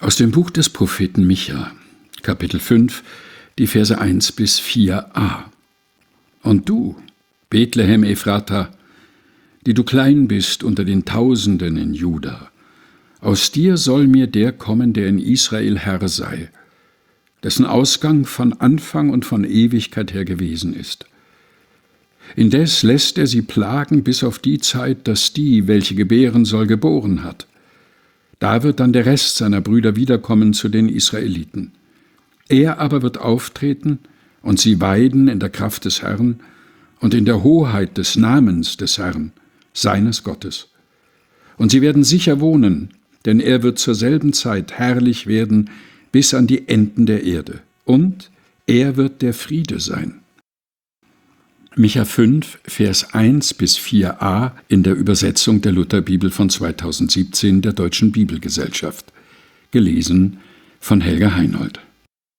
Aus dem Buch des Propheten Micha, Kapitel 5, die Verse 1 bis 4a. Und du, Bethlehem Ephrata, die du klein bist unter den Tausenden in Juda, aus dir soll mir der kommen, der in Israel Herr sei, dessen Ausgang von Anfang und von Ewigkeit her gewesen ist. Indes lässt er sie plagen bis auf die Zeit, dass die, welche gebären soll, geboren hat. Da wird dann der Rest seiner Brüder wiederkommen zu den Israeliten. Er aber wird auftreten und sie weiden in der Kraft des Herrn und in der Hoheit des Namens des Herrn, seines Gottes. Und sie werden sicher wohnen, denn er wird zur selben Zeit herrlich werden bis an die Enden der Erde. Und er wird der Friede sein. Micha 5, Vers 1 bis 4a in der Übersetzung der Lutherbibel von 2017 der Deutschen Bibelgesellschaft. Gelesen von Helga Heinold.